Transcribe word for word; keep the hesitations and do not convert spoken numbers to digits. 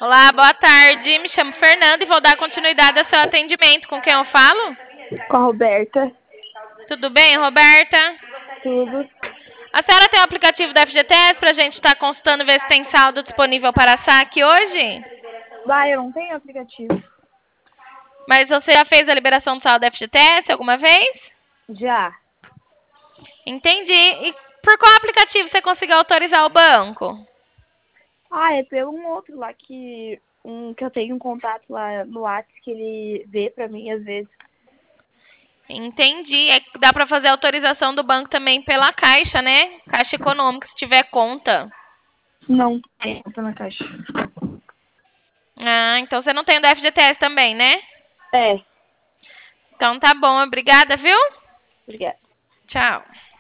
Olá, boa tarde. Me chamo Fernanda e vou dar continuidade ao seu atendimento. Com quem eu falo? Com a Roberta. Tudo bem, Roberta? Tudo. A senhora tem o aplicativo da F G T S para a gente estar consultando ver se tem saldo disponível para saque hoje? Vai, eu não tenho aplicativo. Mas você já fez a liberação do saldo da F G T S alguma vez? Já. Entendi. E por qual aplicativo você conseguiu autorizar o banco? Ah, é pelo um outro lá que, um, que eu tenho um contato lá no WhatsApp que ele vê pra mim às vezes. Entendi. É que dá para fazer a autorização do banco também pela Caixa, né? Caixa Econômica, se tiver conta. Não tem, tá na caixa. Ah, então você não tem o da F G T S também, né? É, Então tá bom, obrigada, viu? obrigada. Tchau.